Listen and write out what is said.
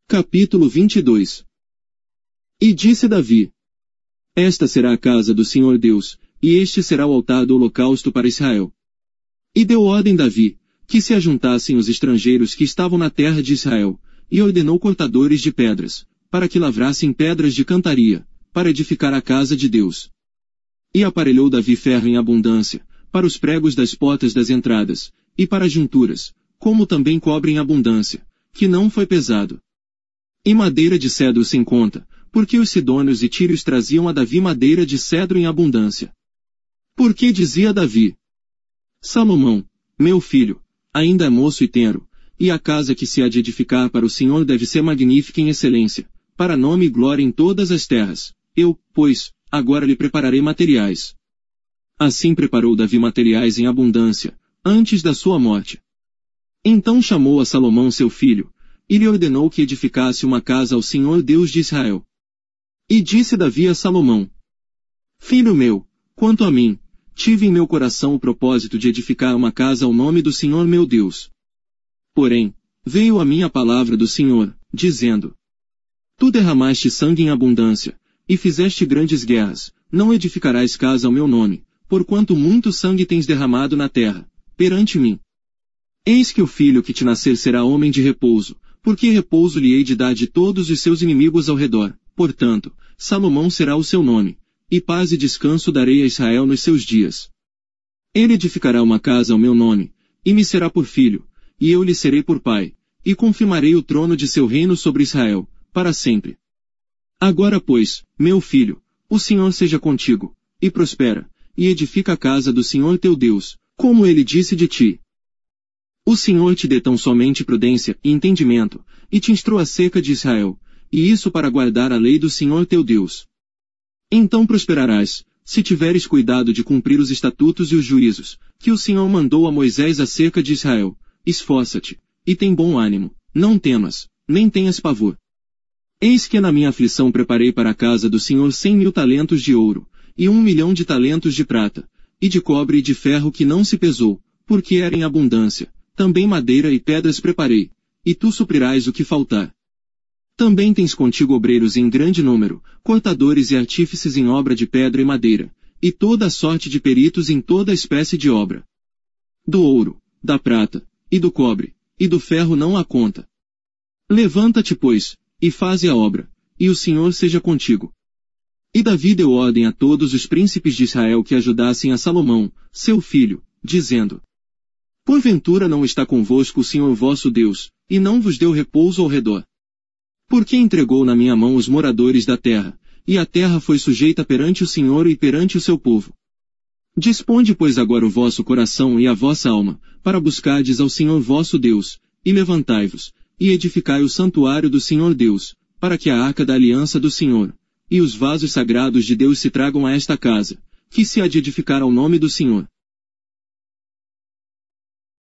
Capítulo 22. E disse Davi: Esta será a casa do Senhor Deus, e este será o altar do holocausto para Israel. E deu ordem Davi, que se ajuntassem os estrangeiros que estavam na terra de Israel, e ordenou cortadores de pedras, para que lavrassem pedras de cantaria, para edificar a casa de Deus. E aparelhou Davi ferro em abundância, para os pregos das portas das entradas, e para as junturas, como também cobre em abundância, que não foi pesado. E madeira de cedro sem conta, porque os sidônios e tírios traziam a Davi madeira de cedro em abundância. Porque dizia Davi: Salomão, meu filho, ainda é moço e tenro, e a casa que se há de edificar para o Senhor deve ser magnífica em excelência, para nome e glória em todas as terras. Eu, pois, agora lhe prepararei materiais. Assim preparou Davi materiais em abundância, antes da sua morte. Então chamou a Salomão seu filho, e lhe ordenou que edificasse uma casa ao Senhor Deus de Israel. E disse Davi a Salomão: Filho meu, quanto a mim, tive em meu coração o propósito de edificar uma casa ao nome do Senhor meu Deus. Porém, veio a mim a palavra do Senhor, dizendo: Tu derramaste sangue em abundância, e fizeste grandes guerras, não edificarás casa ao meu nome, porquanto muito sangue tens derramado na terra, perante mim. Eis que o filho que te nascer será homem de repouso, porque repouso lhe hei de dar de todos os seus inimigos ao redor. Portanto, Salomão será o seu nome, e paz e descanso darei a Israel nos seus dias. Ele edificará uma casa ao meu nome, e me será por filho, e eu lhe serei por pai, e confirmarei o trono de seu reino sobre Israel, para sempre. Agora pois, meu filho, o Senhor seja contigo, e prospera, e edifica a casa do Senhor teu Deus, como ele disse de ti. O Senhor te dê tão somente prudência e entendimento, e te instrua acerca de Israel, e isso para guardar a lei do Senhor teu Deus. Então prosperarás, se tiveres cuidado de cumprir os estatutos e os juízos, que o Senhor mandou a Moisés acerca de Israel. Esforça-te, e tem bom ânimo, não temas, nem tenhas pavor. Eis que na minha aflição preparei para a casa do Senhor 100.000 talentos de ouro, e 1.000.000 de talentos de prata, e de cobre e de ferro que não se pesou, porque era em abundância. Também madeira e pedras preparei, e tu suprirás o que faltar. Também tens contigo obreiros em grande número, cortadores e artífices em obra de pedra e madeira, e toda a sorte de peritos em toda espécie de obra. Do ouro, da prata, e do cobre, e do ferro não há conta. Levanta-te, pois, e faze a obra, e o Senhor seja contigo. E Davi deu ordem a todos os príncipes de Israel que ajudassem a Salomão, seu filho, dizendo: Porventura não está convosco o Senhor vosso Deus, e não vos deu repouso ao redor? Porque entregou na minha mão os moradores da terra, e a terra foi sujeita perante o Senhor e perante o seu povo. Disponde, pois, agora o vosso coração e a vossa alma, para buscardes ao Senhor vosso Deus, e levantai-vos, e edificai o santuário do Senhor Deus, para que a arca da aliança do Senhor, e os vasos sagrados de Deus se tragam a esta casa, que se há de edificar ao nome do Senhor.